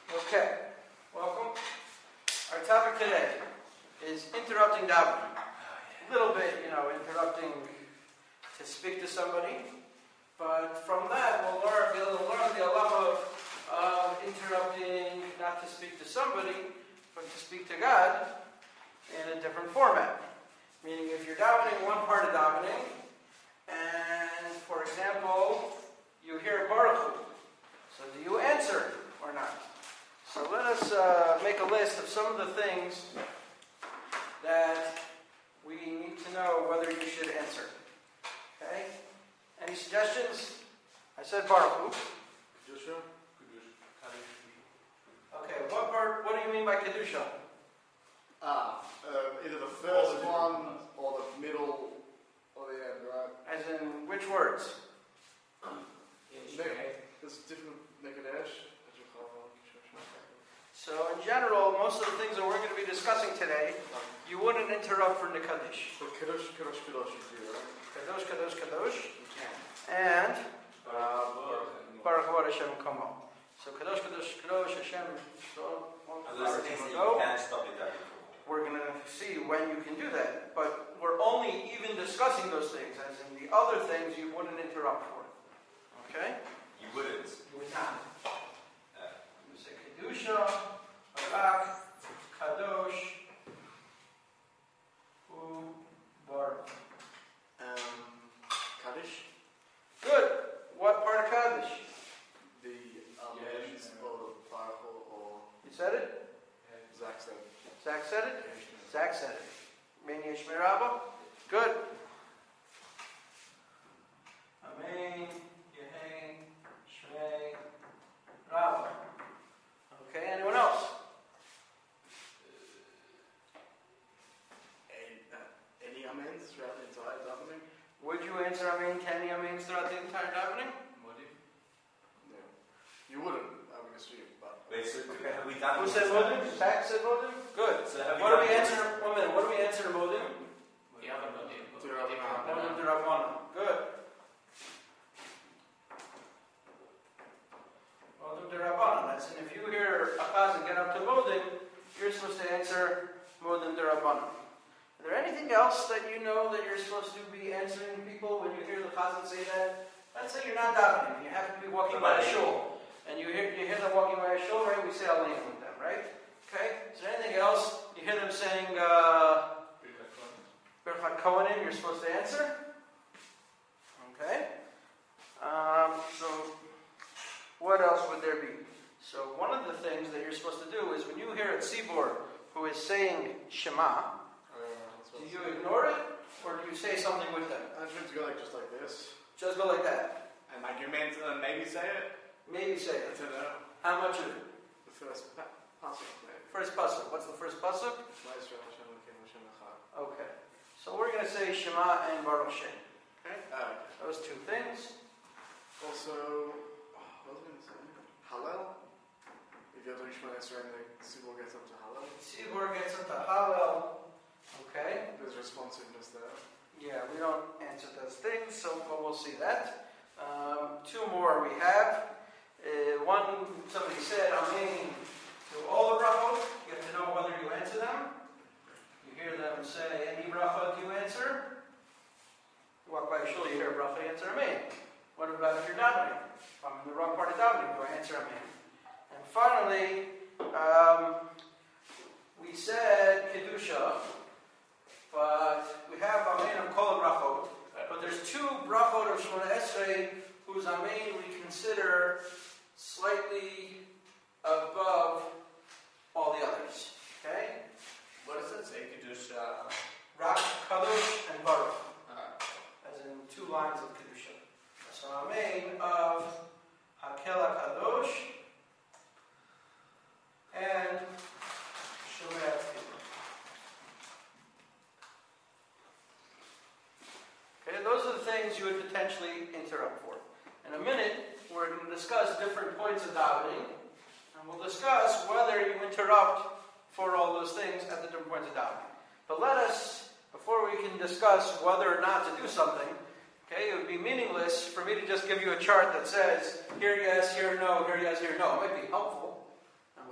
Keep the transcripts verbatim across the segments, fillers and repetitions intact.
Okay, welcome. Our topic today is interrupting davening. A little bit, you know, interrupting to speak to somebody, but from that we'll learn, we'll learn the halacha of interrupting not to speak to somebody, but to speak to God in a different format. Meaning, if you're davening one part of davening, and for example, you hear Baruch Hu, so do you answer or not? So let us uh, make a list of some of the things that we need to know whether you should answer. Okay? Any suggestions? I said Baruch Hu. Kedusha? Okay, what part, what do you mean by Kedusha? Ah, uh, either the first one or the middle or the end, right? As in, which words? There's different Nekadesh. So in general, most of the things that we're going to be discussing today, you wouldn't interrupt for Nekadesh. So Kadosh, Kadosh, Kadosh you do, right? Kadosh, Kadosh, Kadosh. And Baruch Hu Hashem Kamo. So Kadosh, Kadosh, Kadosh, Hashem. So you can't stop it there. We're going to see when you can do that. But we're only even discussing those things, as in the other things you wouldn't interrupt for. Okay? You wouldn't. You would not. You say Kedusha, Barak, Kadosh, Hu, Baruch. Um, Kaddish? Good. What part of Kaddish? The Amens or Baruch or You said it? Zach said. Zach said it? Zach said it. Meni Yishmei Rabba? Good. Amen. Yehein. Shmei. Rabba. Okay, anyone else? Any, uh, any Amens throughout the entire davening? Would you answer Amen, Kenny Amens throughout the entire davening? No. You wouldn't, I would assume, but... Wait, so Okay. have we done Who said Modim? Zach said Modim? Good. So have What do done we it? answer? One minute. What do we answer to Modim? Modim to Rabbana. Good. Modim to Rabbana. That's and if you hear Achaz and get up to Modim, you're supposed to answer Modim to Rabbana. Is there anything else that you know that you're supposed to be answering people when you hear the Chazan say that? Let's say you're not davening, you happen to be walking by a shul, and you hear you hear them walking by a shul, right? We say Aleinu with them, right? Okay. Is there anything else? You hear them saying uh, Birchat Kohanim, you're supposed to answer. Okay. Um, so, what else would there be? So, one of the things that you're supposed to do is when you hear a tzibur who is saying Shema, do you ignore it, or do you say something with them? I should go like just like this. Just go like that. And like you meant to maybe say it? Maybe say I it. don't know. How much of it? The first pa- passage, maybe. First pasuk. What's the first pasuk? Okay. So we're going to say Shema and Baruch Shem. Okay? Uh, Those two things. also, oh, what was I going to say? Hallel? If you have to Rishma answer and the Sibor gets up to Hallel, Tzibur gets into Hallel. Okay. there's responsiveness there. Yeah, we don't answer those things, so but we'll see that. Um, two more we have. Uh, one, somebody said, Amen to all the brachot. You have to know whether you answer them. You hear them say, any bracha do you answer? You walk by a shul, you hear a bracha, you answer Amen. What about if you're davening? If I'm in the wrong part of davening, do I answer Amen? And finally, um, we said Kedusha, but we have Amen of Kol Brachot. But there's two Brachot of Shemona Esrei whose Amen we consider slightly above all the others. Okay? What does it say? Kedusha. Rak, Kadosh, and Baruch. As in two lines of Kedusha. So Amen of Hakel HaKadosh and Shomei HaTefillah. Okay, those are the things you would potentially interrupt for. In a minute, we're going to discuss different points of davening, and we'll discuss whether you interrupt for all those things at the different points of davening. But let us, before we can discuss whether or not to do something, okay, it would be meaningless for me to just give you a chart that says, here yes, here no, here yes, here no. It might be helpful.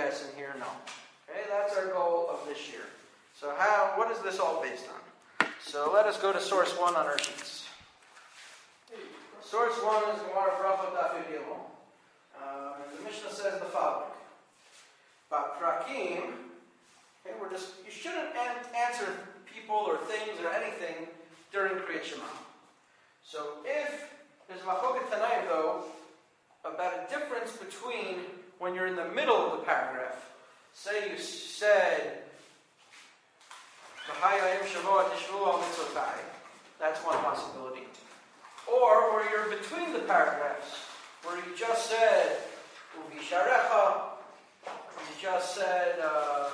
yes, and here no. Okay, that's our goal of this year. So how? What is this all based on? So let us go to source one on our sheets. Source one is Gemara Brachot Daf Yud Gimel. Uh, and the Mishnah says the following: But prakim, okay, we're just you shouldn't an- answer people or things or anything during Kriyat Shema. So if there's Machoket Tanaim though about a difference between when you're in the middle of the paragraph. Say you said V'hayayim Shavuot Tishvu Al Mitzotai. That's one possibility. Or where you're between the paragraphs, where you just said Uvisharecha, you just said uh,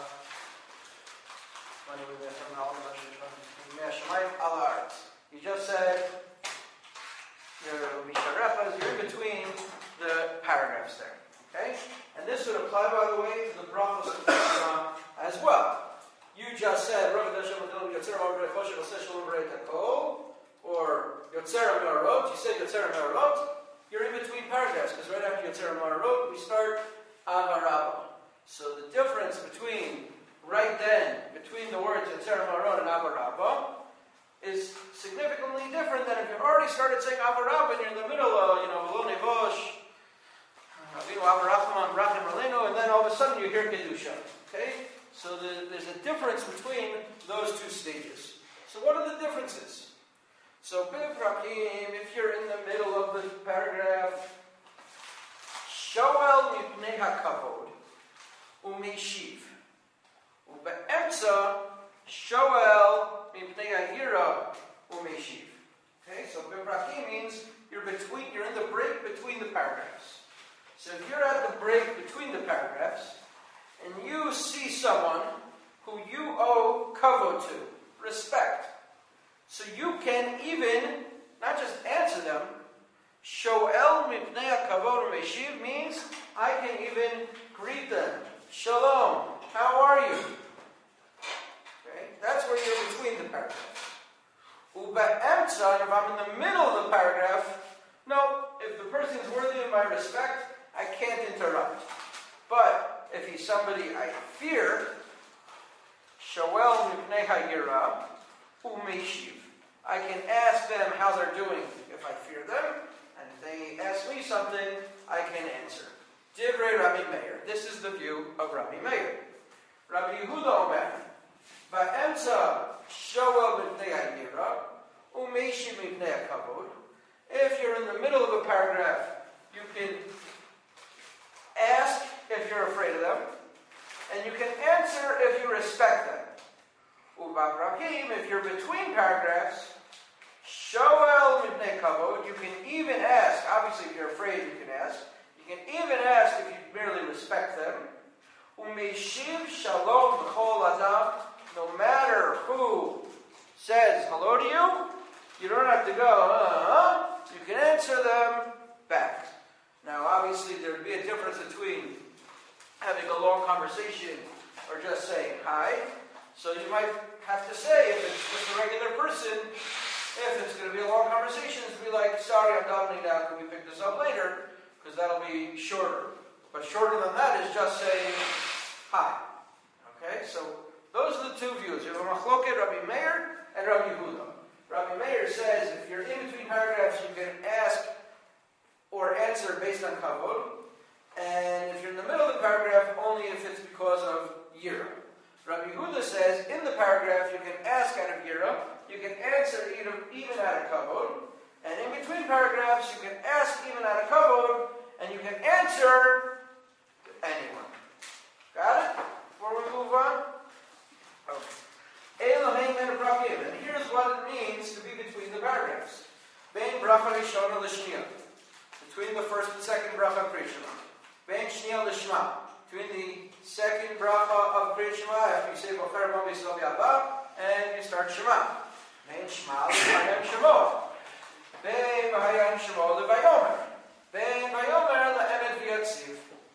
you just said Uvisharecha, you're in between the paragraphs there. Okay? And this would apply, by the way, to the brachos of Shema as well. You just said or Yotzer Marot, you said Yotzer Marot, you're in between paragraphs, because right after Yotzer Marot, we start Avarabba. So the difference between, right then, between the words Yotzer Marot and Avarabba is significantly different than if you've already started saying Avarabba and you're in the middle of, you know, V'lo Nevosh, Avinu Avarachman, Rachim Raleinu, and then all of a sudden you hear Kedusha. Okay? So the, there's a difference between those two stages. So what are the differences? So, Biprakim, if you're in the middle of the paragraph, Shoel mipnei hakavod, umeshiv. Ube'emtza, Shoel mipnei hahira, umeshiv. Okay, so Biprakim means you're between, you're in the break between the paragraphs. So if you're at the break between the paragraphs, and you see someone who you owe kavod to, respect, so you can even, not just answer them, Shoel mipnei hakavod umeshiv means I can even greet them. Shalom, how are you? Okay, that's where you're between the paragraphs. Ube'emtza, if I'm in the middle of the paragraph, no, if the person is worthy of my respect, I can't interrupt. But if he's somebody I fear, Shoel mipnei hayira umeshiv. I can ask them how they're doing if I fear them, and if they ask me something, I can answer. Divrei Rabbi Meir. This is the view of Rabbi Meir. Rabbi Yehuda Omer, Va'emtza Shoel mipnei hayira umeshiv mipnei hakavod. If you're in the middle of a paragraph, you can ask if you're afraid of them, and you can answer if you respect them. Ubabrakim, if you're between paragraphs, Shoel mipnei kavod, you can even ask, obviously if you're afraid you can ask, you can even ask if you merely respect them. Umeshiv shalom b'chol adam, no matter who says hello to you, you don't have to go, uh-huh, you can answer them back. Now obviously there would be a difference between having a long conversation or just saying hi. So you might have to say, if it's just a regular person, if it's going to be a long conversation, it's be like, sorry, I'm davening now, can we pick this up later? Because that'll be shorter. But shorter than that is just saying hi. Okay, so those are the two views. You have Machloket, Rabbi Meir, and Rabbi Yehuda. Rabbi Meir says, if you're in between paragraphs, you can ask or answer based on kavod. And if you're in the middle of the paragraph, only if it's because of yira. Rabbi Yehuda says, in the paragraph, you can ask out of yira, you can answer even out of kavod, and in between paragraphs, you can ask even out of kavod, and you can answer anyone. Got it? Before we move on? Okay. Elohim and Prakim. And here's what it means to be between the paragraphs. Bein bracha rishona l'shniya. Between the first and second bracha of Kriyat Shema. Bein shniya l'shma. Between the second bracha of Kriyat Shema, after you say Bocher Mo B'Yisrael B'Yabba, and you start Shema. Bein Shema l'Vayom Shemo. Bein V'Hayom Shemo l'Vayomer. Bein Vayomer l'Emet V'Yatziv.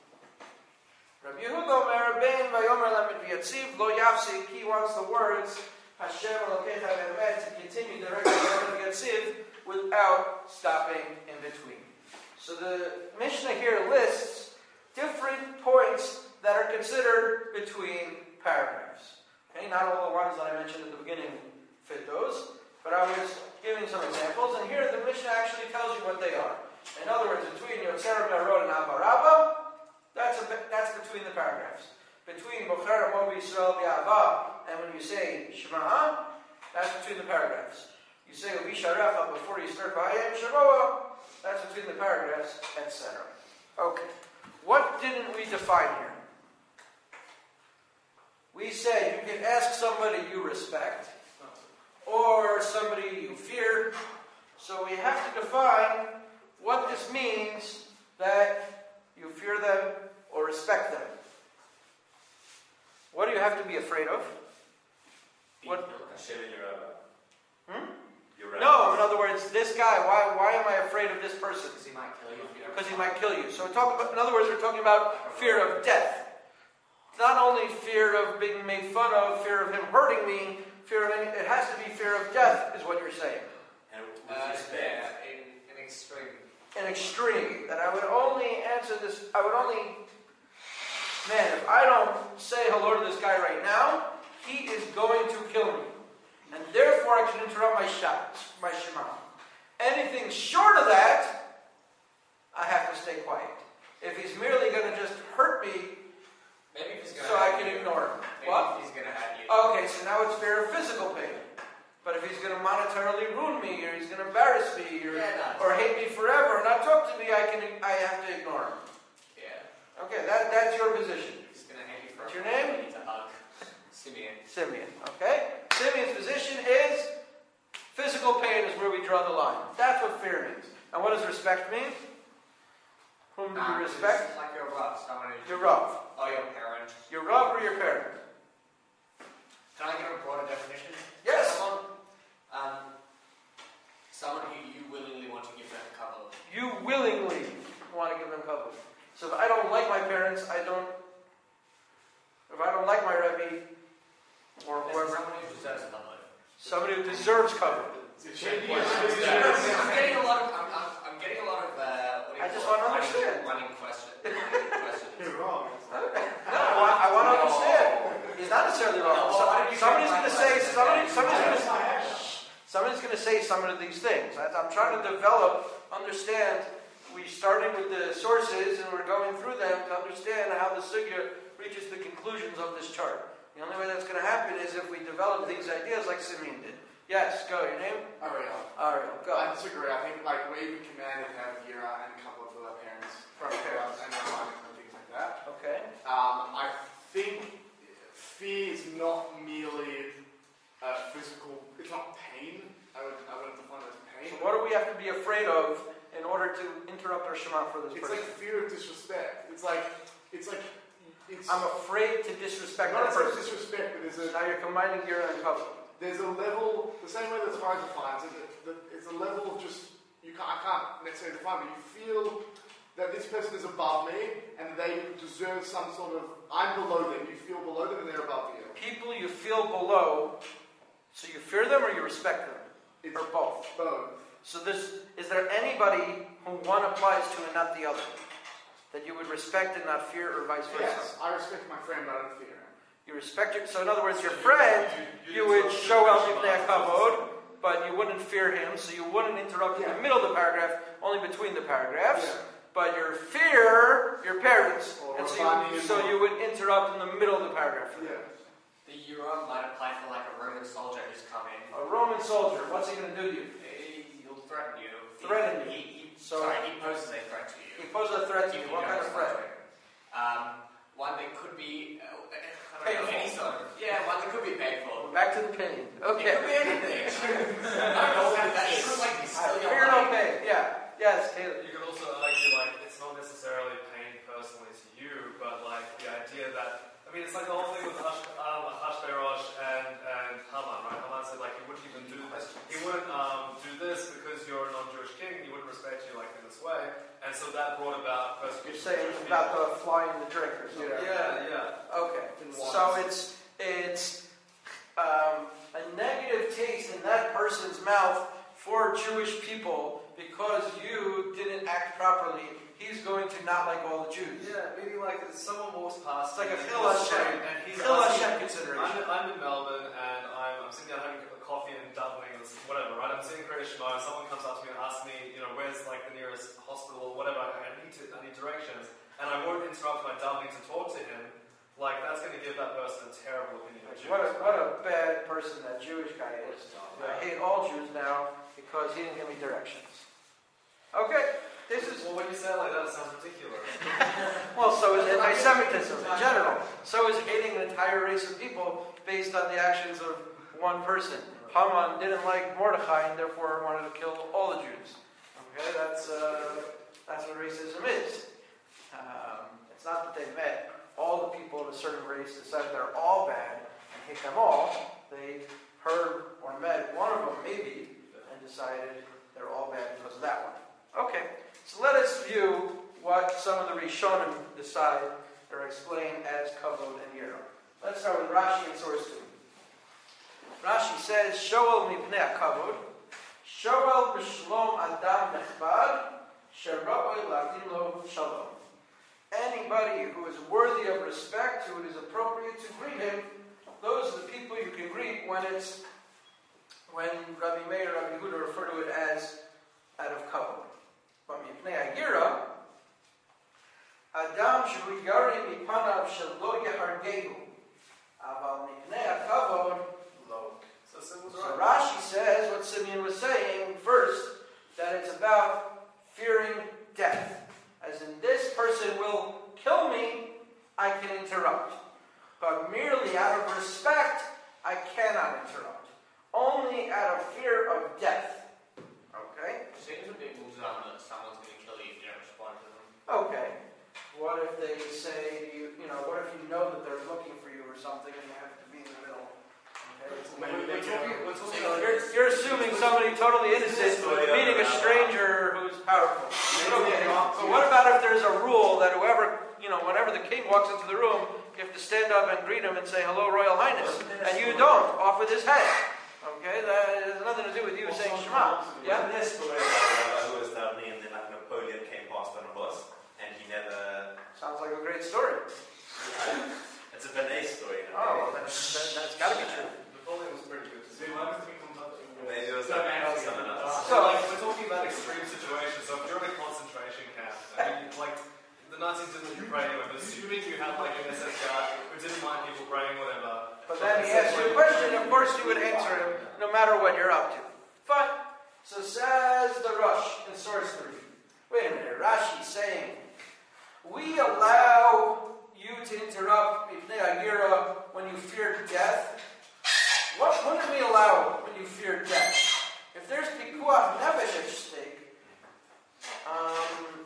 Rabbi Yehuda Omer, Bein Vayomer l'Emet V'Yatziv, Lo Yafsik, he wants the words Hashem Elokecha V'Emet to continue directly to L'Emet V'Yatziv without stopping in between. So the Mishnah here lists different points that are considered between paragraphs. Okay, not all the ones that I mentioned at the beginning fit those, but I was giving some examples, and here the Mishnah actually tells you what they are. In other words, between Yotzer Me'arod and Abba Rabba, that's, a, that's between the paragraphs. Between Bocher Amo Yisrael B'Ava, and when you say Shema, that's between the paragraphs. You say Visharecha before you start Vayem Shamoa, that's between the paragraphs, et cetera. Okay. What didn't we define here? We said you can ask somebody you respect, or somebody you fear. So we have to define what this means that you fear them or respect them. What do you have to be afraid of? What? Hmm? No, in other words, this guy, why, why am I afraid of this person? Because he might kill you. Because he might kill you. So we're talking about, in other words, we're talking about fear of death. Not only fear of being made fun of, fear of him hurting me, fear of any, it has to be fear of death, is what you're saying. And with Uh, respect. yeah, in, in extreme. An extreme. That I would only answer this, I would only, man, if I don't say hello to this guy right now, he is going to kill me. And therefore I should interrupt my shot, my Shema. Anything short of that, I have to stay quiet. If he's merely going to just hurt me, Maybe if he's gonna so I hurt can you. ignore him. Maybe What? if he's gonna hurt you. Okay, so now it's fear of physical pain. But if he's going to monetarily ruin me, or he's going to embarrass me, or, Yeah, no. or hate me forever, or not talk to me, I can I have to ignore him. Yeah. Okay, that, that's your position. He's gonna hate you for What's your name? You need to hug. Simeon. Simeon. Okay? Simeon's position is physical pain is where we draw the line. That's what fear means. And what does respect mean? Whom do Nah, you it's respect? Like your Rav, someone who's Your Rav. or your parent. Your Rav or your parent? Can I give a broader definition? Yes. Someone, um, someone who you willingly want to give them cover. You willingly want to give them cover. So if I don't like my parents, I don't. If I don't like my Rebbe, or This is whoever, someone who deserves cover. somebody who deserves cover. I'm getting a lot of. I'm, I'm, I'm getting a lot of. Uh, what do you I just call want to it? understand. Running, running question. Running questions. You're wrong. Okay. No, I want, I want to understand. He's not necessarily wrong. No, well, So- why don't you somebody's try going to to say find somebody, questions? somebody's going to somebody's going to say some of these things. I- I'm trying to develop, understand. We starting with the sources and we're going through them to understand how the sugya reaches the conclusions of this chart. The only way that's going to happen is if we develop these ideas like Simeon did. Yes, go. Your name? Ariel. Ariel. Go. I disagree. I think like we're even commanded to have Gira and couple for our parents, for our parents and their wives and things like that. Okay. Um, I think fear is not merely uh, physical. It's not pain. I would I would define it as pain. So what do we have to be afraid of in order to interrupt our Shema for this It's person? like fear of disrespect. It's like it's like it's I'm afraid to disrespect not that necessarily person. disrespect, but there's a Now you're combining Gira and Kavod. there's a level, the same way that Torah defines it, that, that it's a level of just, you can't, I can't necessarily define, but you feel that this person is above me and they deserve some sort of, I'm below them, you feel below them and they're above you. People you feel below, so you fear them or you respect them? It's Or both? both. So this, is there anybody whom one applies to and not the other? That you would respect and not fear, or vice versa? Yes, I respect my friend, but I don't fear him. You respect your, so in other words, your friend, you would show El Mipnei Kavod, but you wouldn't fear him, so you wouldn't interrupt in the middle of the paragraph, only between the paragraphs. Yeah. But your fear, your parents, Or and so Rabbani you, as so well. you would interrupt in the middle of the paragraph. Yeah. The Euro might apply for like a Roman soldier who's come in. A Roman soldier, what's he going to do to you? He- He'll threaten you. Threaten you. He, he, So- sorry, he poses a threat to you. He poses a threat to you. If What kind don't of threat? respond to it. Um, one that could be uh, I don't know, Painful. any sort of yeah, one that could be painful. Back to the pain. It Okay. could be anything. I don't know that. That could like be still your Fear no life. pain. Yeah. Yes, Taylor. You could also argue like it's not necessarily pain personally to you, but like the idea that I mean it's like the whole thing with Hash, um, Hashverosh and and Haman, right? Haman said like he wouldn't even do this. He wouldn't um, do this because you're a non-Jewish king. He wouldn't respect you like in this way, and so that brought about You're persecution. saying of Jewish about people. the fly in the drink or something. Yeah, yeah. Okay. In So wines. it's it's um, a negative taste in that person's mouth for Jewish people because you didn't act properly he's going to not like all the Jews. Yeah, meaning like someone walks past. It's like a in Chil the Hashem. street and he's Chil asking- Hashem consideration. I'm, I'm in Melbourne and I'm, I'm sitting down having a coffee and davening and whatever, right? I'm sitting Kriya Shema and someone comes up to me and asks me, you know, where's like the nearest hospital or whatever. I need to, I need directions, and I won't interrupt my davening to talk to him. Like that's going to give that person a terrible opinion of Jews. What a, what a bad person that Jewish guy is. I hate all Jews now because he didn't give me directions. Okay, this is... Well, when you say it like that, it sounds ridiculous. Well, so is anti-Semitism in general. So is hating an entire race of people based on the actions of one person. Haman didn't like Mordechai and therefore wanted to kill all the Jews. Okay, that's uh, that's what racism is. Um, it's not that they met all the people of a certain race, decided they're all bad and hate them all. They heard or met one of them maybe and decided they're all bad because of that one. Okay, so let us view what some of the Rishonim decide or explain as kavod and yira. Let's start with Rashi and source two. Rashi says, Shoel mipnei kavod, Shoel b'shlom adam nechbad, shera'oi latin lo shalom. Anybody who is worthy of respect, who it is appropriate to greet him, those are the people you can greet when it's when Rabbi Meir, Rabbi Yehuda refer to it as out of kavod. But mipnei yira, Adam shehu yari mipanav shel lo yahargehu, aval mipnei kavod lo. So, so, So Rashi says what Simeon was saying first, that it's about fearing death. As in, this person will kill me, I can interrupt. But merely out of respect, I cannot interrupt. Only out of fear of death. Okay? It seems a bit muzam that someone's going to kill you if you don't respond to them. Okay. What if they say, you, you know, what if you know that they're looking for you or something and you have to be in the middle? Okay? We're, we're talking, we're talking about You're, you're assuming somebody totally innocent meeting a stranger who's powerful. Okay. But what about if there's a rule that whoever, you know, whenever the king walks into the room, you have to stand up and greet him and say, hello, Royal Highness. And you don't, off with his head. Okay? That has nothing to do with you saying Shema. Yeah? This story about who was davening and then like Napoleon came past on a bus and he never... Sounds like a great story. It's a Benet story. Oh, well, then, then that's got to be true. Napoleon was pretty good. Maybe it was like someone else. So, like, we're talking about extreme situations. So, if you're in a concentration camp, I mean, like, the Nazis didn't let you pray anyway, but assuming you had, like, an S S guard who didn't mind people praying, whatever. But then he asks you a question, of course you would answer him, no matter what you're up to. Fine. So says the Rosh in source three. Wait a minute, Rashi's saying, we allow you to interrupt Mipnei Agira when you fear death. What wouldn't we allow when you fear death? If there's pikuach nefesh at stake, um,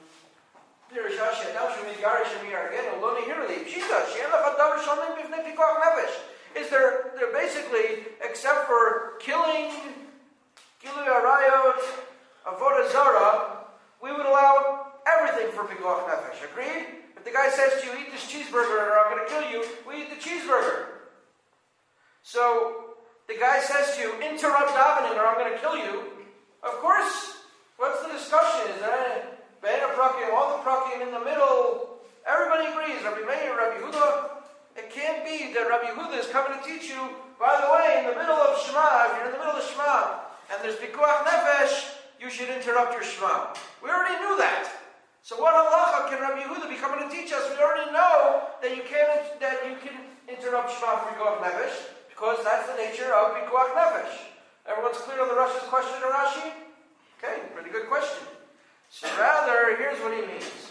is there, there basically, except for killing, Gilui Arayot, Avodah Zarah, we would allow everything for pikuach nefesh. Agreed? If the guy says to you, eat this cheeseburger or I'm going to kill you, we eat the cheeseburger. So, the guy says to you, interrupt davening or I'm going to kill you. Of course, what's the discussion? Is that Bein HaPrakim, all the Prakim in the middle? Everybody agrees. Rabbi Meir, Rabbi Yehuda. It can't be that Rabbi Yehuda is coming to teach you, by the way, in the middle of Shema, if you're in the middle of Shema, and there's Pikuach Nefesh, you should interrupt your Shema. We already knew that. So what halacha can Rabbi Yehuda be coming to teach us? We already know that you can that you can interrupt Shema for Pikuach Nefesh, because that's the nature of Pikuach Nefesh. Everyone's clear on the Rosh's question to Rashi? Okay, pretty good question. So rather, here's what he means.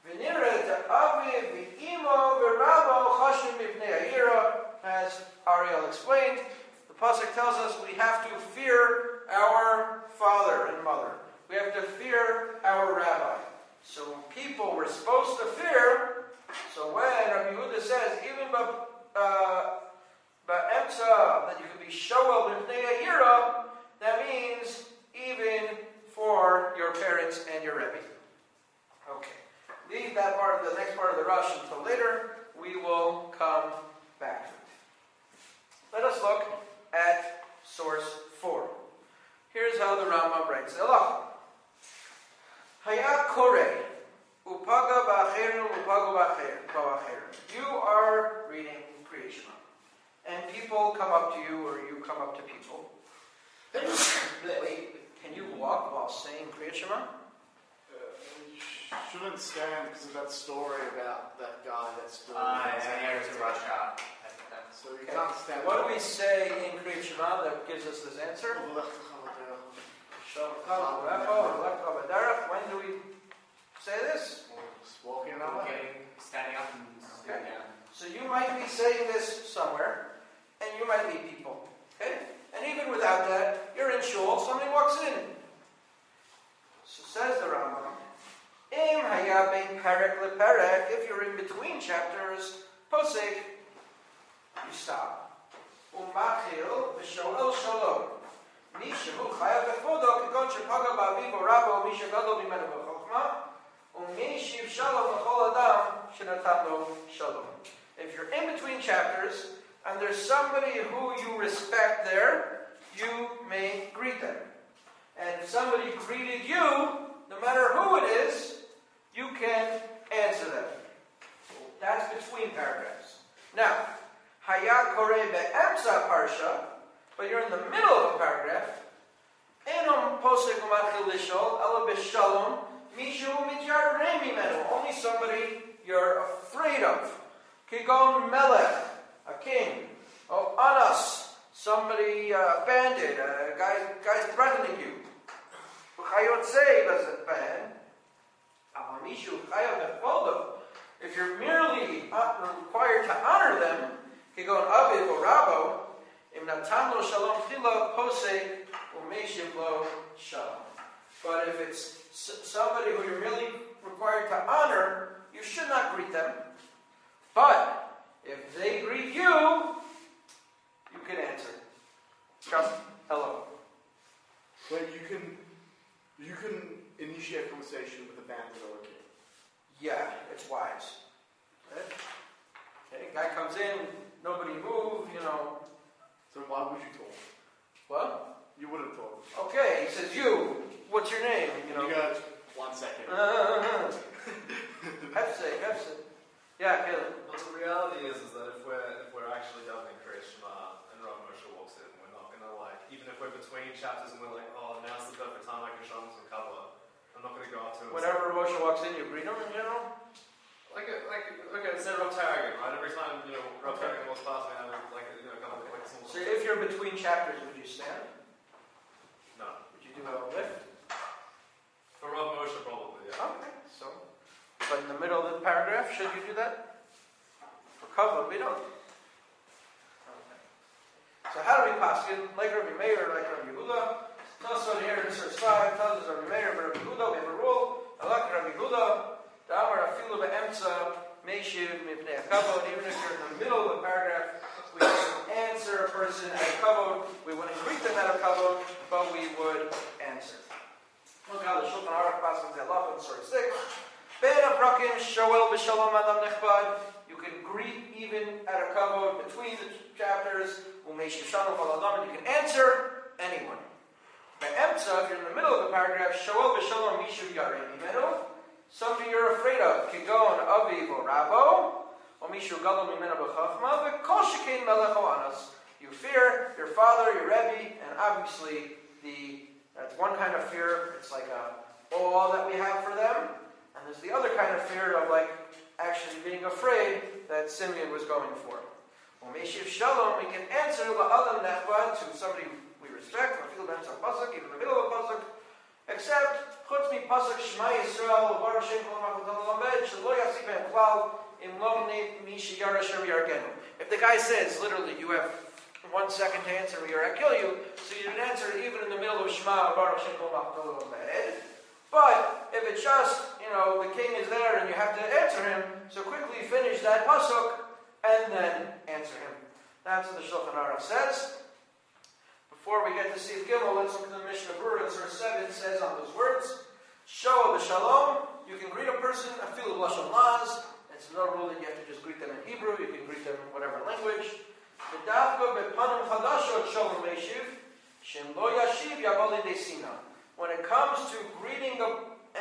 As Ariel explained, the pasuk tells us we have to fear our father and mother. We have to fear our rabbi. So people were supposed to fear. So when Rabbi Yehuda says, even ba'emtza, that you could be shoel b'pnei yira, that means even for your parents and your Rebbe. Okay. Leave that part of the next part of the Rush until later. We will come back to it. Let us look at source four. Here's how the Rambam writes. Haya Koreh. Upaga ba'acherim, upaga ba'acherim. You are reading Kriyat Shema. And people come up to you, or you come up to people. Wait, can you walk while saying Kriyat Shema? Uh, you sh- shouldn't stand because of that story about that guy that's doing Ah, it. yeah, here to Russia. So you Okay. can't stand. What do we say in Kriyat Shema that gives us this answer? When do we say this? Just walking another way. Getting, standing up and sitting Okay. down. So you might be saying this somewhere, and you might meet people. Okay? And even without that, you're in shul, somebody walks in. So says the Rambam, Im haya bein perek leperek, if you're in between chapters, posek, you stop. Umachil v'shoel shalom. Mishu chayav v'chodo k'gon shepaga ba'aviv o rabo misha gadol b'menu v'chochma u'mishiv shalom v'chol adam shenatan lo shalom. If you're in between chapters and there's somebody who you respect there, you may greet them. And if somebody greeted you, no matter who it is, you can answer them. That's between paragraphs. Now, Haya kore be'emsa parsha, but you're in the middle of a paragraph. Enom posek u'matchil lishol, ela b'shalom, mishu mityarei mimenu. Only somebody you're afraid of. Kigon melech, a king. Oh, anas, somebody, a uh, bandit, a guy, guy's threatening you. U'chayotzei b'hen, ama mishu chayav b'chodo. If you're merely required to honor them, Kigon aviv or rabo, im natan lo shalom chila posek u'meishiv lo shalom. But if it's somebody who you're merely required to honor, you should not greet them. But if they greet you, you can answer. Just hello. But you can, you can initiate conversation with a bandit or a king. Yeah, it's wise. Okay? Okay, guy comes in, nobody move, you know. So why would you talk? What? You wouldn't talk. Okay, he says, you, what's your name? You know. You go, one second. Uh, Hefsek, Hefsek. Yeah, Caleb. Well, the reality is, is that if we're if we're actually davening Kriyat Shema and Rav Moshe walks in, we're not gonna like, even if we're between chapters and we're like, oh, now's the perfect time I can show him some cover. I'm not gonna go up to him. Whenever Moshe walks in, you greet him in general? Like, like, okay, say Rav Tarragon, right? Every time, you know, Rav Tarragon walks past me, I have like, you know, a couple of like small. So if you're between chapters, would you stand? No. Would you do a lift? For Rav Moshe, probably, yeah. Okay, so. But in the middle of the paragraph, should you do that? For cover, we don't. Okay. So how do we pass in? Like Rabbi Meir, like Rabbi Yehuda. Tosfot here in source five tells us Rabbi Meir, but Rabbi Yehuda, we have a rule. I like Rabbi Yehuda. Damar afilu be'emtza meishiv mipnei hakavod. Even if you're in the middle of the paragraph, we wouldn't answer a person at a kavod. We wouldn't greet them at a kavod, but we would answer. Look how the Shulchan Aruch passes the halacha in source six. Ben aprakim shoel b'shalom adam nechbad. You can greet even at a kavod between the chapters. U'meishiv shalom al adam. You can answer anyone. Be'emtza, if you're in the middle of the paragraph, shoel b'shalom mishu yarei mimenu. Something you're afraid of. Kigon aviv or rabo. Or mishu gadol mimenu b'chachma. V'kol shekein melech o anas. You fear your father, your Rebbe, and obviously the that's one kind of fear. It's like a awe that we have for them. And there's the other kind of fear of like actually being afraid that Simeon was going for. Well, Meshiv Shalom, we can answer la'adam nechbad to somebody we respect. We feel that's a pasuk, even in the middle of a pasuk. Except chutz mi pasuk Shema Yisrael Baruch Shem Kol Malchut Lamed Shelo Yasik Ben Klal Im Lo Mi Sheyar Asher Yargenu. If the guy says literally, you have one second to answer me or I kill you, so you didn't answer it even in the middle of Shema Baruch Shem Kol Malchut Lamed. But if it's just, you know, the king is there and you have to answer him, so quickly finish that pasuk and then answer him. That's what the Shulchan Aruch says. Before we get to Sif Gimel, let's look at the Mishnah Berurah. Verse seven says on those words, Shoah b'shalom, you can greet a person, afilu b'lashon laz. It's no rule that you have to just greet them in Hebrew, you can greet them in whatever language. V'davka b'panim chadashot shalom meishiv, shem lo yashiv yavali desina. When it comes to greeting a,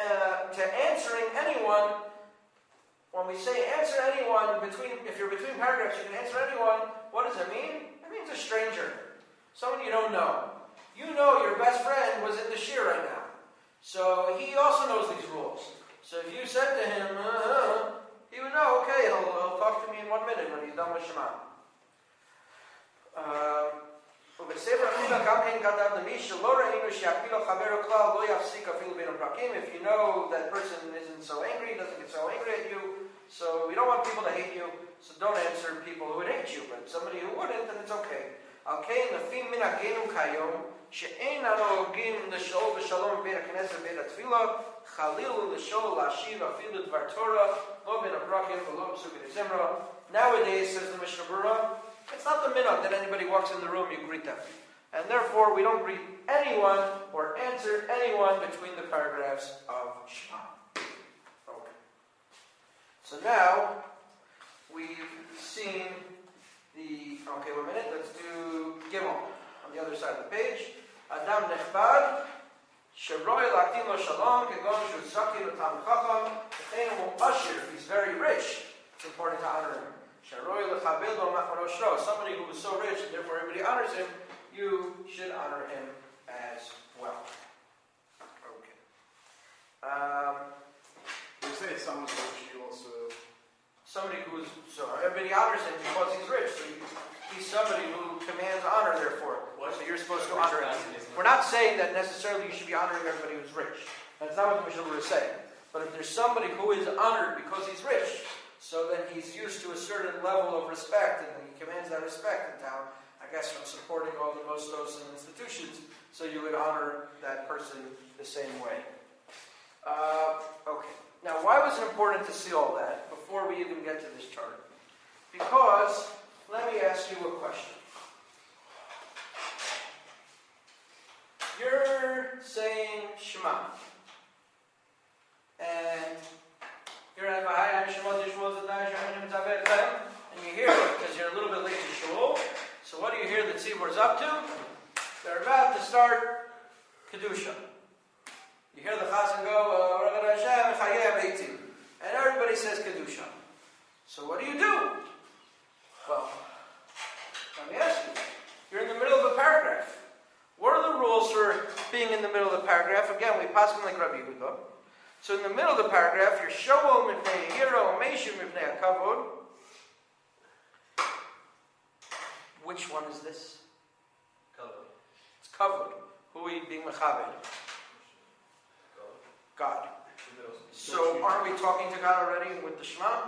uh, to answering anyone. When we say answer anyone between, if you're between paragraphs, you can answer anyone. What does it mean? It means a stranger, someone you don't know. You know your best friend was in the shir right now, so he also knows these rules. So if you said to him, uh, he would know. Okay, he'll, he'll talk to me in one minute when he's done with Shema. If you know that person isn't so angry, doesn't get so angry at you, so we don't want people to hate you, so don't answer people who would hate you, but somebody who wouldn't, then it's okay. Nowadays, says the Mishnah Berurah, it's not the minhag that anybody walks in the room, you greet them. And therefore, we don't greet anyone or answer anyone between the paragraphs of Shema. Okay. So now, we've seen the... Okay, one minute. Let's do Gimel on the other side of the page. Adam nechbad, sheroy laktim lo shalom, kegon shu zaki l'tam chacham, v'chein ashir. He's very rich. It's important to honor him. Somebody who is so rich and therefore everybody honors him, you should honor him as well. Okay. Um, You say someone rich, you also... Somebody who is, so everybody honors him because he's rich. So you, he's somebody who commands honor, therefore. So you're supposed to honor him. We're not saying that necessarily you should be honoring everybody who's rich. That's not what the Mishnah is saying. But if there's somebody who is honored because he's rich, so then he's used to a certain level of respect, and he commands that respect in town, I guess from supporting all the mostos and institutions, so you would honor that person the same way. Uh, okay. Now, why was it important to see all that before we even get to this chart? Because, let me ask you a question. You're saying Shema. And you're at and you hear it because you're a little bit late to shul. So what do you hear the tzibur is up to? They're about to start kedusha. You hear the chazan go, and everybody says kedusha. So what do you do? Well, let me ask you. You're in the middle of a paragraph. What are the rules for being in the middle of the paragraph? Again, we pass them like Rabbi Yehuda. So in the middle of the paragraph, you're Shoel mipnei hero, Meishu mipnei kavod. Which one is this? Kavod. It's kavod. Who are you being mechabed? God. So aren't we talking to God already with the Shema?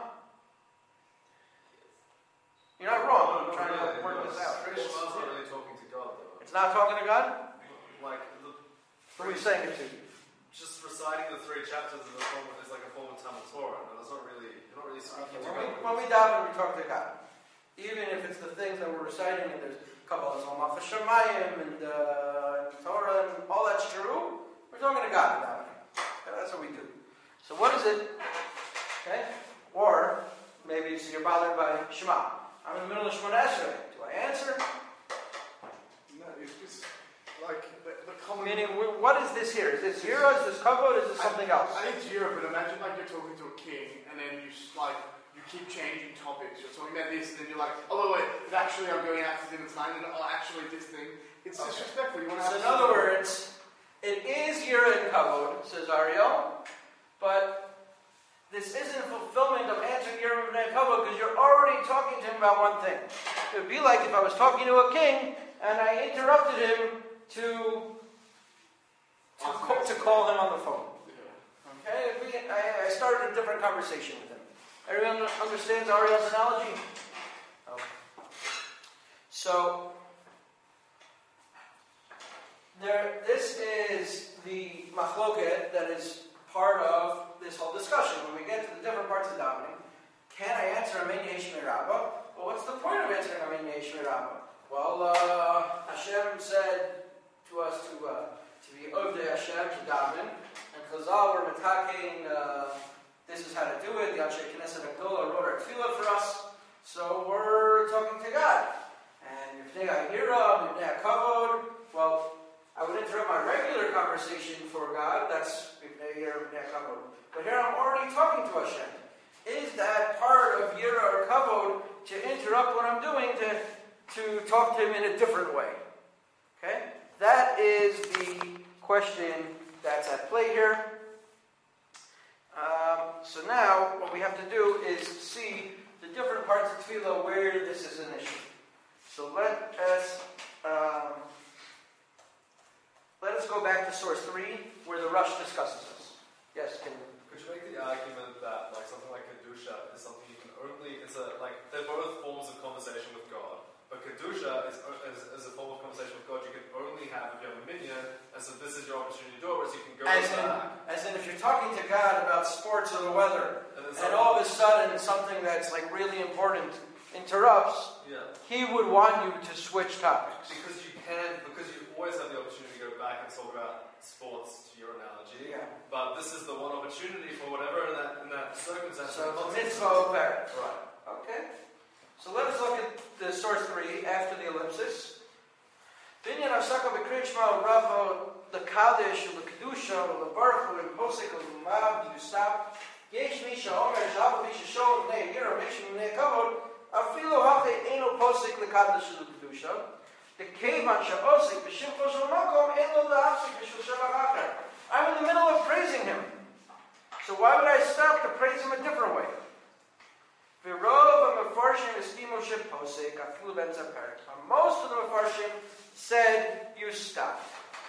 You're not wrong. I'm trying to work this out. Shema's not really talking to God, though. It's not talking to God? Like, the, What are we saying it to? just reciting the three chapters is, a form, is like a form of Talmud Torah. No, that's not really, you're not really speaking Okay, to when, we, God. when we daven, we talk to God. Even if it's the things that we're reciting, and there's Kabbalah Zalmach Shemayim and uh, Torah and all that's true, we're talking to God in davening. Okay, that's what we do. So what is it? Okay? Or maybe so you're bothered by Shema. I'm in the middle of Shemona Esrei. Do I answer? No, it's just like the, the common... Meaning, what is this here? Is this Yira? Is this Kavod? Is this something else? I think it's Europe, but imagine like you're talking to a king, and then you just, like you keep changing topics. You're talking about this, and then you're like, oh wait, wait, but actually I'm going out to dinner tonight, and oh, actually this thing. It's Okay. disrespectful. You want to So have in other words, it is Yira and Kavod, says Ariel, but this isn't fulfillment of answering Yira and Kavod because you're already talking to him about one thing. It would be like if I was talking to a king and I interrupted him to to, call, to call him on the phone. Okay, we, I, I started a different conversation with him. Everyone understands Ariel's analogy? Okay. So, there, this is the machloket that is part of this whole discussion. When we get to the different parts of davening, can I answer Amen Yesh Mirabba? Well, what's the point of answering Amen Yesh Mirabba? Well, uh, Hashem said to us to uh, to be Ovdei Hashem, to daven, and Chazal were metaking, uh, this is how to do it. The Anshe Knesset Agdola wrote our tefillah for us, so we're talking to God. And Mipnei Ahira, Mipnei Kavod, well, I would interrupt my regular conversation for God, that's Mipnei But here I'm already talking to Hashem. Is that part of Yira or Kavod to interrupt what I'm doing to, to talk to him in a different way? Okay? That is the question that's at play here. Um, so now what we have to do is see the different parts of Tefillah where this is an issue. So let us um, let us go back to source three where the Rush discusses this. Yes, can Could you make the argument that like something like Kedusha is something you can only, it's a, like, they're both forms of conversation with God, but Kedusha is, is, is a form of conversation with God you can only have if you have a minyan, and so this is your opportunity to do it, whereas you can go as in, back. as in if you're talking to God about sports or the weather, And, then and something- all of a sudden something that's like really important interrupts, yeah. he would want you to switch topics. Because you can, because you always have the opportunity to go back and talk about sports, to your analogy. Yeah. But this is the one opportunity for whatever in that in that circumstance. So and the context. mitzvah of that. Right. Okay. So let us look at the source three after the ellipsis. Binyan Asaka Bekrishma Rafa the Kaddish the Kedusha the Baruch the Posek the Mab you stop. Yesh Misha Omer Shabbat Misha Shol Ne Yira Misha Ne Kavod Afilo Hache Eno Posek the Kaddish the Kedusha. The Kevan Shabosik B'Shimcho Shel Makom Eno La'afsik B'Shul Shabbat Acher. I'm in the middle of praising him. So why would I stop to praise him a different way? Most of the Mefarshim said you stop.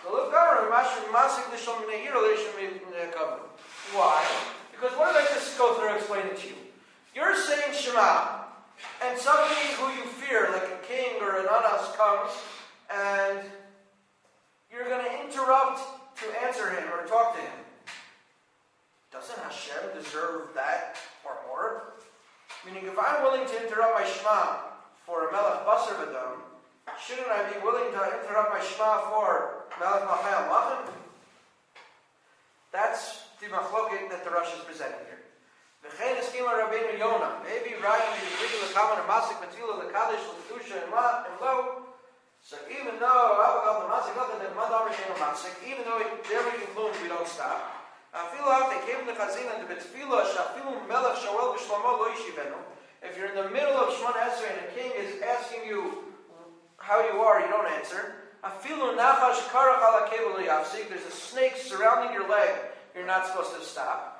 Why? Because what did I just go through explaining to you? You're saying Shema, and somebody who you fear, like a king or an anas, comes, and you're going to interrupt to answer him or talk to him. Doesn't Hashem deserve that or more? Meaning, if I'm willing to interrupt my Shema for a Melech Basar V'Dam, shouldn't I be willing to interrupt my Shema for Melech Malchai HaMlachim? That's the machloket that the Rosh is presenting here. V'chein eskima Rabbeinu Yonah. Maybe Ryan may be bringing the common and Masik Matila, the Kaddish, the Kedusha, and Lo. So even though Avagam the Masik, nothing that Madam Rishon Masik, even though they're making bloom, we don't stop. If you're in the middle of Shemona Esrei and the king is asking you how you are, you don't answer. There's a snake surrounding your leg, you're not supposed to stop.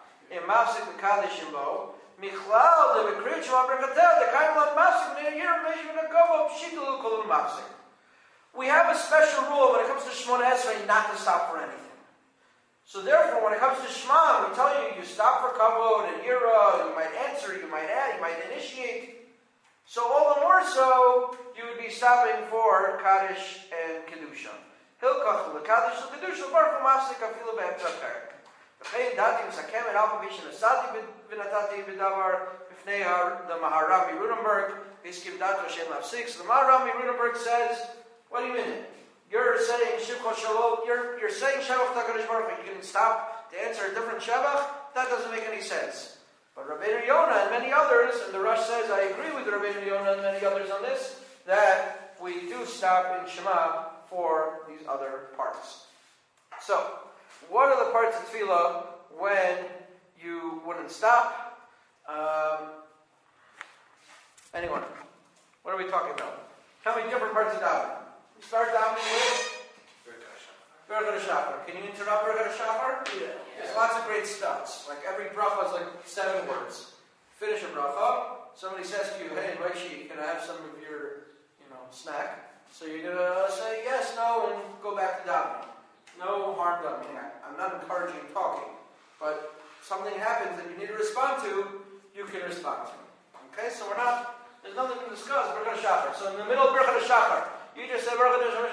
We have a special rule when it comes to Shemona Esrei not to stop for anything. So therefore, when it comes to Shema, we tell you, you stop for Kavod and Yira, you might answer, you might add, you might initiate. So all the more so, you would be stopping for Kaddish and Kedusha. Hilkach, the Kaddish and Kedusha, Baruch Masik, Afilu Be'emta Perek. V'chein dati v'sakem et alpa b'ishin asati v'natati v'davar b'fnei the Maharam Rudenberg, v'iskim dato Hashem Lafsik. So the Maharam Rudenberg says, what do you mean? You're saying Shivcha Shalom, you're, you're saying Shavach Takarish Baruch Hu. You can stop to answer a different Shavach? That doesn't make any sense. But Rabbeinu Yonah and many others, and the Rosh says, I agree with Rabbeinu Yonah and many others on this, that we do stop in Shema for these other parts. So, what are the parts of Tefillah when you wouldn't stop? Um, anyone? What are we talking about? Tell me different parts of davening. We start davening with Berkat HaShachar. Can you interrupt Berkat HaShachar? Yeah. There's lots of great stuff. Like every bracha is like seven words. Finish a bracha. Somebody says to you, "Hey, Maishi, can I have some of your, you know, snack?" So you're gonna say yes, no, and go back to davening. No harm done. I'm not encouraging talking, but something happens that you need to respond to. You can respond to. Okay, so we're not. There's nothing to discuss. Berkat HaShachar. So in the middle of Berkat HaShachar. You just said, and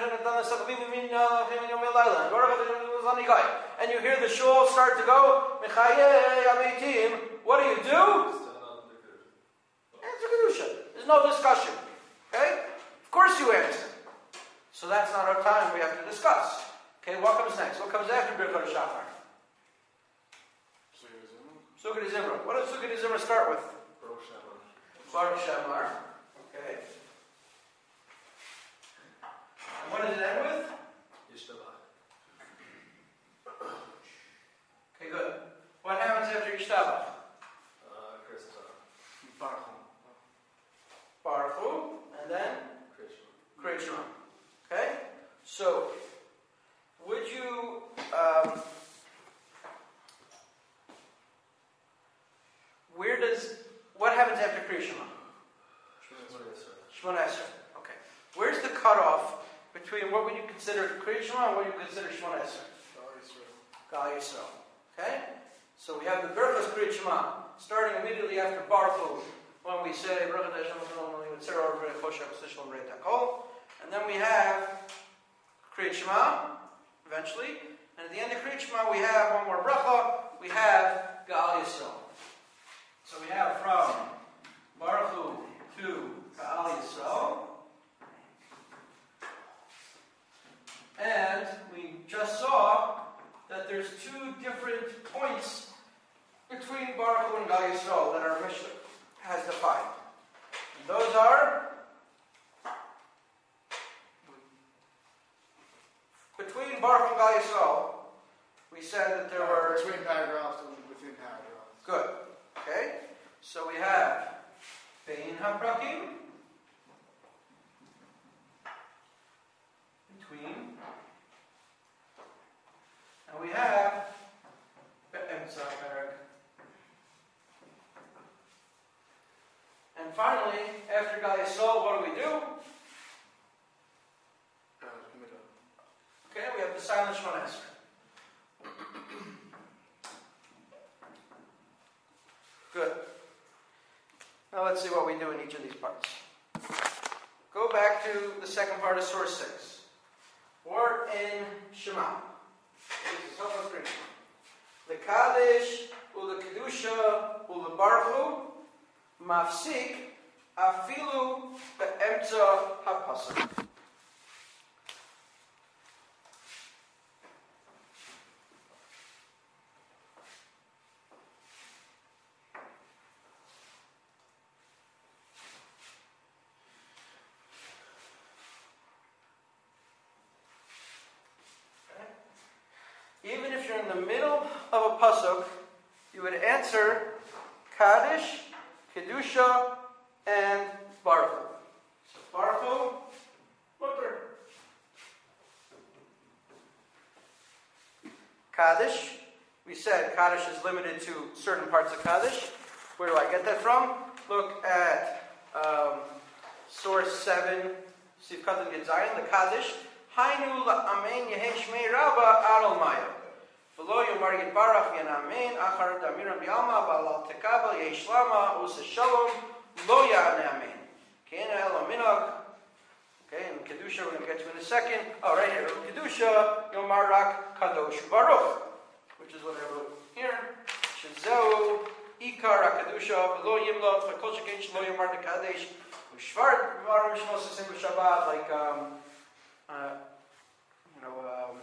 you hear the shul start to go, what do you do? Answer Kedusha. There's no discussion. Okay? Of course you answer. So that's not our time, we have to discuss. Okay, what comes next? What comes after Birkat HaShachar? Sukkot Zimra. What does Sukkot Zimra start with? Baruch Shamar. Okay. And what does it end with? Okay, good. Kriyat Shema, and what do you consider Shemona Esrei? Gal Yisrael. Okay? So we have the Berachos Kriyat Shema, starting immediately after Baruch Hu, when we say, and then we have Kriyat Shema, eventually, and at the end of Kriyat Shema we have one more bracha, we have Gal Yisrael. So we have from Baruch Hu to Gal Yisrael, and we just saw that there's two different points between Baruch Hu and Gal Yisrael that our Mishnah has defined. And those are between Baruch Hu and Gal Yisrael. We said that there were between paragraphs and within paragraphs. good. Okay, so we have Bein HaPrakim, between, and we have Be'emtza Perek. And finally, after Gal Yisrael, what do we do? Uh, middle. Okay, we have the silent Shemona Esrei. Good. Now let's see what we do in each of these parts. Go back to the second part of source six. Or in Shema. This is Halacha three. The Kaddish, ul Kedusha, ul Baruch Hu, mafsik, afilu be'emtza hapasuk. Even if you're in the middle of a pasuk, you would answer Kaddish, Kedusha, and Baruch Hu. So Baruch Hu, mutter. Kaddish, we said Kaddish is limited to certain parts of Kaddish. Where do I get that from? Look at um, source seven, Sivkat and Yitzayin, the Kaddish. Hainu la'amen yehe shmei rabba adol maya. V'lo yomar yitbarach yen amen achar damiram bi'alma ba'alal tekabel yehe shlama u'se shalom lo ya'ane amen. Ke'ena elo minog. Okay, and Kedusha we're going to get to in a second. Oh, right here. Kedusha yomar rak kadosh baruch. Which is what I wrote here. Shezeu ikar HaKedusha v'lo yimlot v'kol shekein shlo yomar dekadesh u'shvar v'marim shmosasim b'shabbat. Like, um... Uh, you know, um,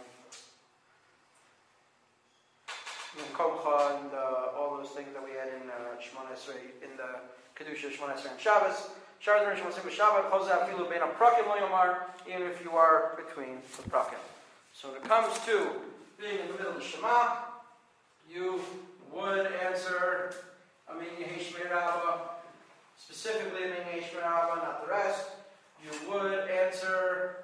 Komcha and uh, all those things that we had in uh, Shemona Esrei, in the Kedusha, Shemona Esrei, and Shabbos. Shabbos and Shemona Esrei, Shabbat, Chozeh afilu bein haprakim lo yomar, even if you are between the prakim. So when it comes to being in the middle of the Shema, you would answer Amin Yehi Shmei Rabba, specifically Amin Yehi Shmei Rabba, not the rest. You would answer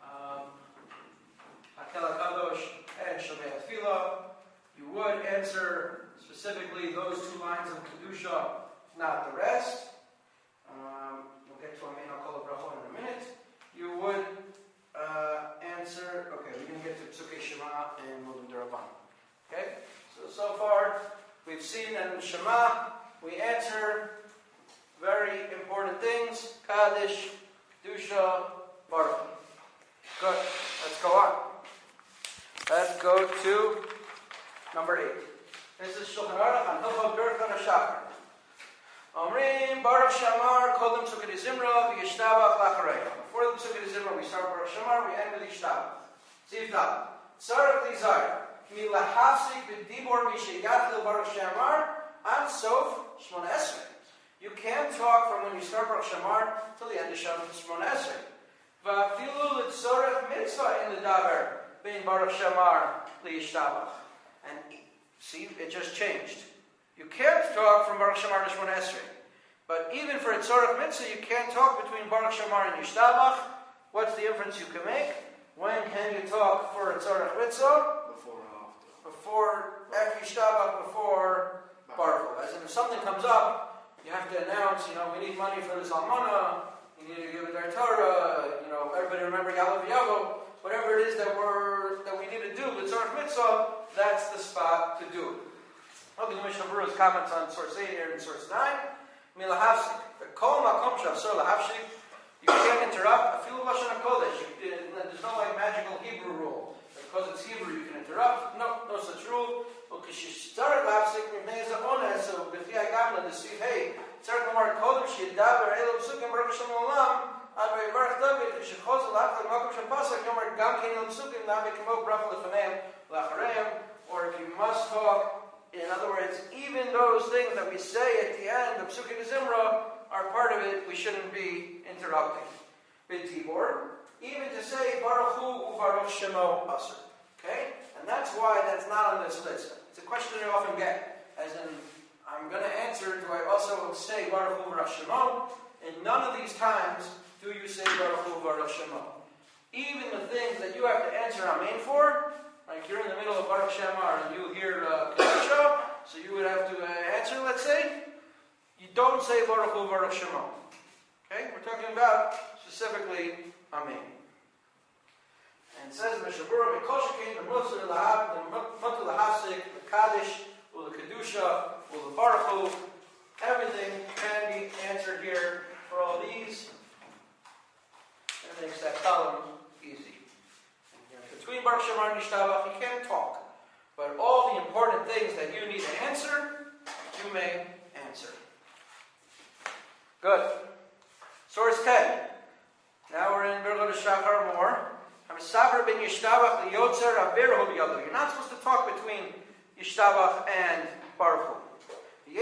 Hakel HaKadosh and Shomei Tefillah. You would answer specifically those two lines of Kedusha, not the rest. Um, we'll get to Amen HaKol HaBrachot in a minute. You would uh, answer, okay, we're going to get to Psukei Shema and Modim D'Rabban. Okay? So, so far, we've seen that in Shema, we answer very important things. Kaddish, Kedusha, Baruch Hu. Good. Let's go on. Let's go to number eight. This is Shulchan Aruch on Hilchot Birkat HaShachar. Omrim Baruch Shamar Kodem Psukei Zimra v'Yishtabach Lacharei. Before the Psukei Zimra, we start Baruch Shamar. We end with Yishtabach. Ziv Dal. Tzarech Lizar. Mi lahafsik b'dibor misheyatil Baruch Shamar ad sof Shemona Esrei. You can't talk from when you start Baruch Shamar till the end of Shemona Esrei. Va'afilu l'tzorech mitzvah in the davar bein Baruch Shamar liyishtabach. And see, it just changed. You can't talk from Baruch Shamar to Shemona Esrei. But even for a tzorech mitzvah, you can't talk between Baruch Shamar and Yishtabach. What's the inference you can make? When can you talk for a tzorech mitzvah? Before or after. Before, after Yishtabach, before Baruch Hu. As in, if something comes up, you have to announce, you know, we need money for this almana. You need to give it their Torah, you know, everybody remember Yalav Yavo. whatever it is that we're that we need to do with Tzarech Mitzvah, that's the spot to do it. Look at the Mishnah Berurah's comments on source eight here and source nine. Milahafsik. The kol makom shafsor lahafsik. You can't interrupt. Afilu lashon hakodesh. There's no like magical Hebrew rule. Because it's Hebrew, you can interrupt. No, no such rule. Because you start lahafsik mipnei zaoneh. So b'fi hagamla the see, hey, tzarech lomar kodem shedaber elo psukim baruch Hashem olam. Ad vayvarach David v'shechozeh lachal makom shapasak yomar gam kein el psukim nami kemo bracha lefaneim lachareim. Or if you must talk. In other words, even those things that we say at the end of Psukim Zimra are part of it, we shouldn't be interrupting. B'tibor, even to say Baruch Hu u'Baruch Shemo Asur. Okay? And that's why that's not on this list. It's a question I often get. As in, I'm going to answer, do I also say Baruch Hu u'Baruch Shemo? In none of these times do you say Baruch Hu u'Baruch Shemo. Even the things that you have to answer Amen for, like you're in the middle of Baruch Shemar and you hear uh, Kedusha, so you would have to uh, answer, let's say, you don't say Baruch Hu Baruch Shemo. Okay? We're talking about specifically Amen. And it says in Mishnah Berurah, Mikol shekein the Mutzah l'hab, the Mutzah l'hafsik, the Kaddish, or the Kedusha, or the Baruch Hu, everything can be answered here for all these. Everything except column, easy. Between Baruch Shemar and Yishtabach, you can't talk. But all the important things that you need to answer, you may answer. Good. Source ten. Now we're in Birchot HaShachar more. You're not supposed to talk between Yishtabach and Baruch Hu.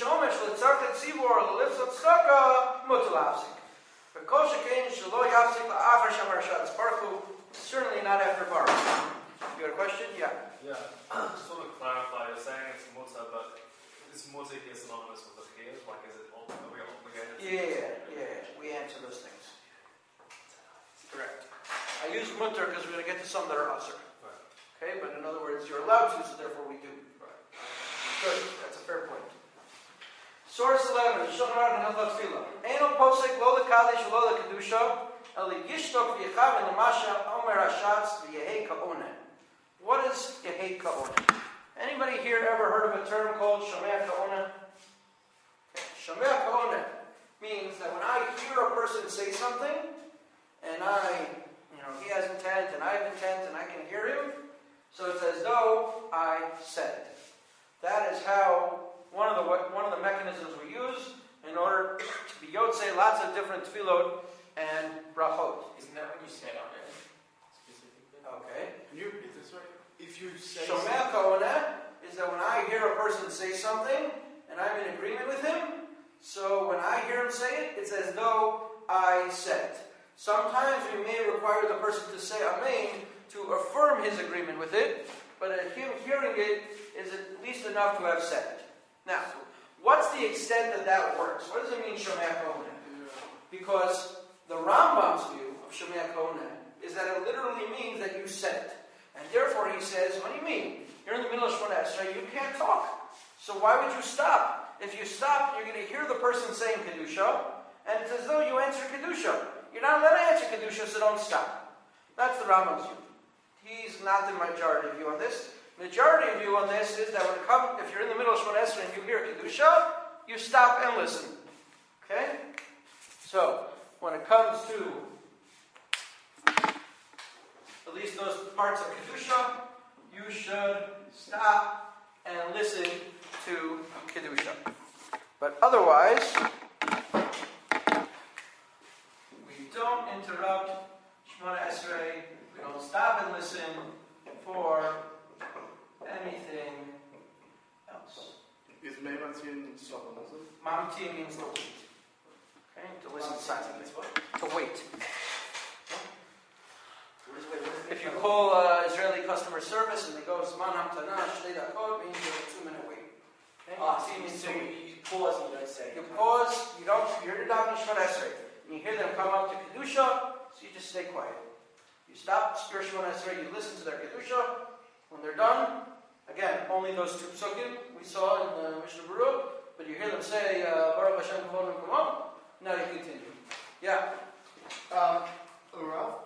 Baruch Hu. Certainly not after Baruch. You got a question? Yeah. Yeah. Just want to clarify. You're saying it's mutzah, but is mutzah here synonymous with the chiyuv? Like, is it all, are we obligated? Yeah, yeah. We answer those things. Correct. I use mutter because we're going to get to some that are usher. Right. Okay, but in other words, you're allowed to, so therefore we do. Right. Good. That's a fair point. Source eleven. Shulchan Aruch and Hilchot Tefillah. Eino posek lo lekadish lo lekadusha. What is Yehei Ka'oneh? Anybody here ever heard of a term called Shomea Ka'oneh? Shomea Ka'oneh means that when I hear a person say something, and I, you know, he has intent, and I have intent, and I can hear him, so it's as though I said it. That is how one of the one of the mechanisms we use in order to be Yotzei lots of different tefillot and brachot. Isn't that when you say Amen? Specifically? Okay. Can you repeat this right? If you say Shomea Ka'oneh is that when I hear a person say something and I'm in agreement with him, so when I hear him say it, it's as though I said it. Sometimes we may require the person to say Amen to affirm his agreement with it, but him hearing it is at least enough to have said it. Now, what's the extent that that works? What does it mean, Shomea Ka'oneh? Because the Rambam's view of Shomea Ka'oneh is that it literally means that you said it. And therefore he says, what do you mean? You're in the middle of Shemona Esrei, you can't talk. So why would you stop? If you stop, you're going to hear the person saying Kedusha, and it's as though you answer Kedusha. You're not allowed to answer Kedusha, so don't stop. That's the Rambam's view. He's not the majority view on this. Majority view on this is that when it comes, if you're in the middle of Shemona Esrei and you hear Kedusha, you stop and listen. Okay? So, when it comes to at least those parts of Kedusha, you should stop and listen to Kedusha. But otherwise, we don't interrupt Shemona Esrei, we don't stop and listen for anything else. Is Meimatin Solonism? Mamti means to wait. Okay? To listen silently. To wait. If you call uh, Israeli customer service and they go Zman Hamtana Shnei Dakot, means you have a two minute wait. Okay? Ah, so Mamti means you, to wait. you pause and you don't say. You pause, you don't, you're the davening Shemona Esrei, and you hear them come up to Kedusha, so you just stay quiet. You stop, spear Shemona Esrei, you listen to their Kedusha. When they're done, again, only those two psukim we saw in the Mishnah Berurah, but you hear them say, uh, Baruch Hashem Kavod V'Kamon, now you continue. Yeah? Um, Urav,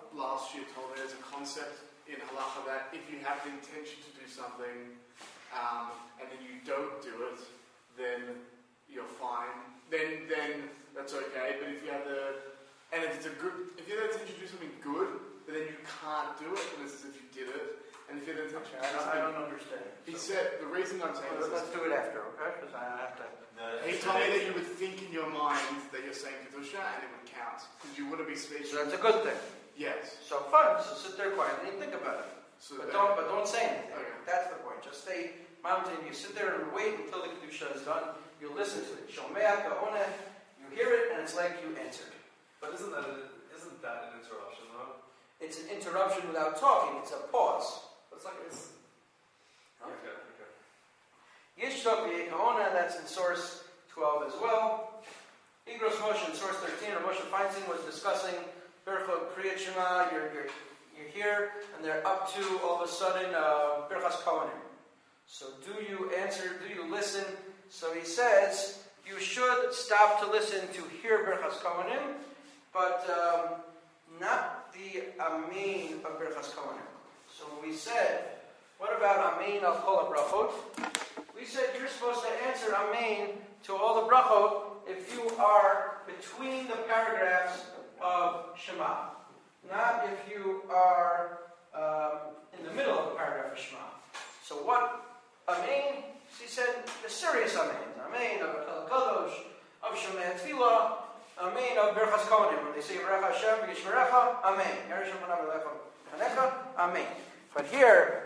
last year told me there's a concept in halacha that if you have the intention to do something um, and then you don't do it, then you're fine. Then then that's okay. But if you have the and if it's a good, if you have the intention to do something good, but then you can't do it, then it's as if you did it. And if you have the intention to I do don't, I something, don't understand. he So- said the reason I'm saying Let's, this let's is do it after, okay? Because I have to. No, he it's told me today. that you would think in your mind that you're saying kedusha and it would count because you wouldn't be speaking. So that's a good thing. Yes. So fine. So sit there quietly and think about it. So But then- don't, but don't say anything. Okay. That's the point. Just stay mountain. You sit there and wait until the kedusha is done. You listen to it. Shomea ka'oneh. You hear it, and it's like you answered. But isn't that isn't that an interruption though? It's an interruption without talking. It's a pause. It's like it's. Okay. Okay. Yishtok v'yeka'oneh. That's in source twelve as well. Igros Moshe in source thirteen. Or Moshe Feinstein was discussing Berchot Kriyat Shema. You're, you're you're here, and they're up to all of a sudden uh, Berchas Kohanim. So do you answer? Do you listen? So he says you should stop to listen to hear Berchas Kohanim, but um, not the Amen of Berchas Kohanim. So we said, what about Amen of Kol HaBrachot? We said you're supposed to answer Amen to all the brachot if you are between the paragraphs of Shema. Not if you are um, in the middle of the paragraph of Shema. So what Amen? She said the serious Amen. Amen of Akel Kadosh, of Shemei Tefillah, Amen of Berchas Kohanim. When they say Baruch Hashem Yishmerecha, Amen. Yerushem Panav Elecha, Amen. But here,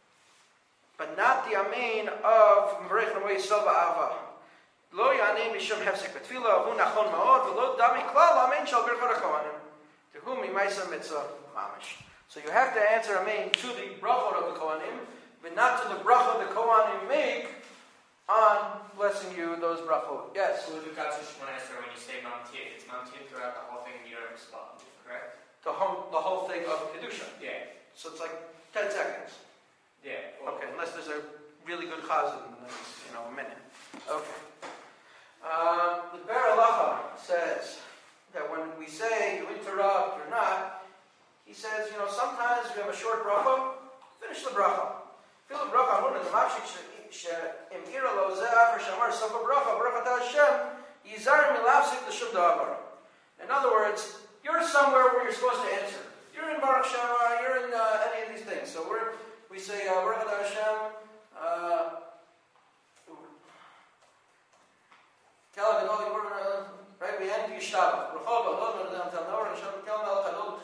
but not the Amen of Merech Namo Yisrael Ba'ava. Lo Yanei Mishum Hefsek B'Tefillah, Hu Nachon Ma'od, V'lo Dami Klal, Amen Shal Berchot HaKohanim. To whom Imaisa Mitzvah Mamish. So you have to answer Amen to the brachot of the Kohanim, but not to the brachot the Kohanim make on blessing you those brachot. Yes? So with regards to Shemona Esrei, when you say Mamtir, it's Mamtir throughout the whole thing and you don't respond, correct? The whole, the whole thing of Kedusha. Yeah. So it's like ten seconds. Yeah. Well, Okay, unless there's a really good chazan, then it's, you know, a minute. Okay. Um, the Ber Halacha says that when we say you interrupt or not, he says, you know, sometimes you have a short bracha, finish the bracha. Fill the bracha, one of the mashik she'im ira lo ze'ah for shamar sof bracha, bracha ta Hashem, yizar milafsik l'shum da'avar. In other words, you're somewhere where you're supposed to answer. You're in Baruch Shema, you're in uh, any of these things. So we're, we say, uh, bracha ta Hashem, uh, Kala Gadol, right? We end Yishtav. Rachol Gadol, Gadol, Gadol, Gadol, Gadol, Gadol,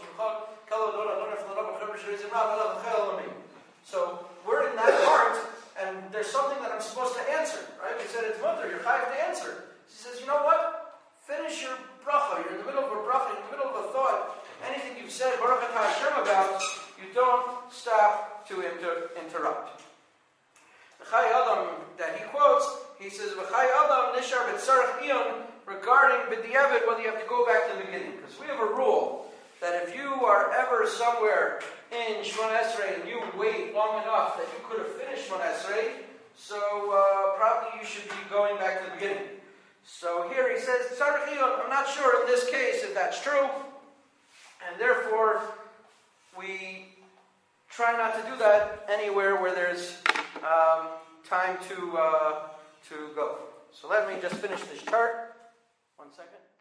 So we're in that part, and there's something that I'm supposed to answer, right? We said it's mutter, you're chayav to answer. She says, you know what? Finish your bracha. You're in the middle of a bracha, you're in the middle of a thought. Anything you've said Baruch Atah Hashem about, you don't stop to inter- interrupt. The Chai Adam that he quotes, he says, "V'chai Adam nishar b'tzarech iyon," regarding b'diavad, whether you have to go back to the beginning, because we have a rule that if you are ever somewhere in Shemona Esrei and you wait long enough that you could have finished Shemona Esrei, so uh, probably you should be going back to the beginning. So here he says, "Tzarech iyon." I'm not sure in this case if that's true, and therefore we try not to do that anywhere where there's um, time to uh, to go. So let me just finish this chart. One second.